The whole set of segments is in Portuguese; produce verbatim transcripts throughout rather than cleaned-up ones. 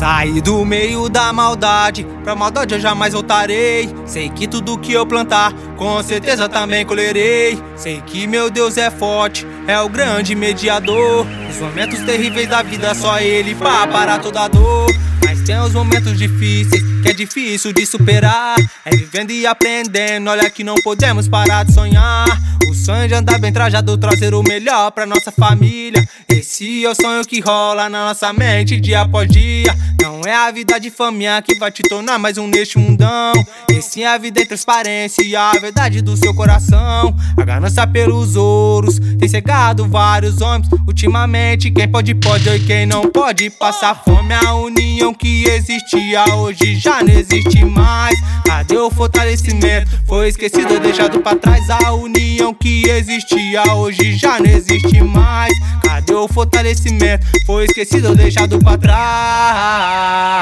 Saí do meio da maldade, pra maldade eu jamais voltarei. Sei que tudo que eu plantar, com certeza também colherei. Sei que meu Deus é forte, é o grande mediador. Nos momentos terríveis da vida, só Ele pra parar toda dor. Mas tem os momentos difíceis, que é difícil de superar. É vivendo e aprendendo, olha que não podemos parar de sonhar. O sonho de andar bem trajado, trazer o melhor pra nossa família. Esse é o sonho que rola na nossa mente dia após dia. Não é a vida de faminha que vai te tornar mais um neste mundão. Esse é a vida em transparência e a verdade do seu coração. A ganância pelos ouros tem cegado vários homens. Ultimamente quem pode pode e quem não pode passar fome. A união que existia hoje já não existe mais. Cadê o fortalecimento? Foi esquecido ou deixado pra trás. A união que existia hoje já não existe mais. Cadê o fortalecimento? Foi esquecido ou deixado pra trás.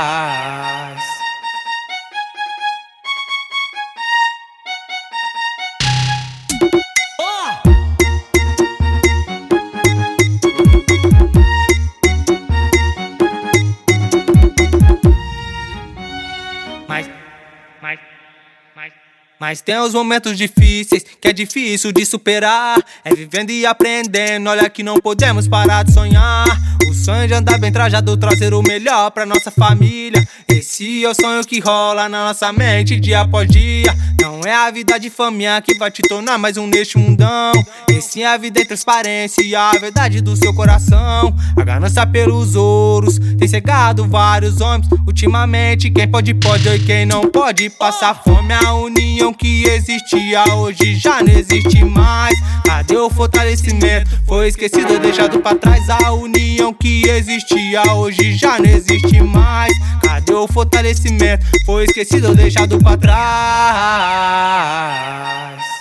Mas, mas, mas, mas tem os momentos difíceis, que é difícil de superar. É vivendo e aprendendo, olha que não podemos parar de sonhar. O sonho de andar bem trajado, trazer o melhor pra nossa família. Esse é o sonho que rola na nossa mente dia após dia. Não é a vida de faminha que vai te tornar mais um neste mundão. Esse é a vida em transparência e a verdade do seu coração. A ganância pelos ouros tem cegado vários homens. Ultimamente quem pode pode e quem não pode passar fome. A união que existia hoje já não existe mais. Cadê o fortalecimento? Foi esquecido ou deixado pra trás. A união que existia hoje já não existe mais. Cadê o fortalecimento? Foi esquecido ou deixado pra trás.